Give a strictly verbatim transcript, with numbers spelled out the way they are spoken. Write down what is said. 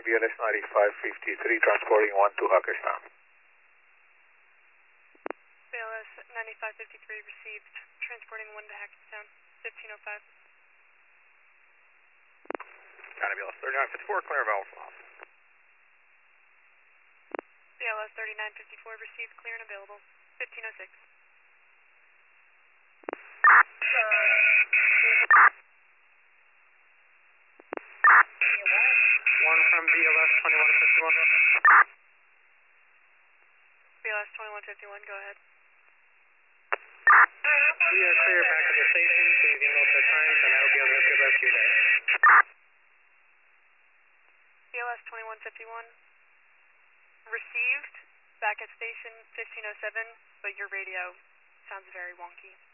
B L S ninety-five fifty-three, transporting one to Hackerstown. B L S ninety-five fifty-three received, transporting one to Hackettstown, fifteen oh five. Got B L S thirty-nine fifty-four, clear available. B L S thirty-nine fifty-four received, clear and available, fifteen oh six. One from B L S twenty-one fifty-one. B L S twenty-one fifty-one, go ahead. We are clear back at the station, so you can note the times, and I hope you have a good rest of your day. B L S twenty-one fifty-one received, back at station fifteen oh seven, but your radio sounds very wonky.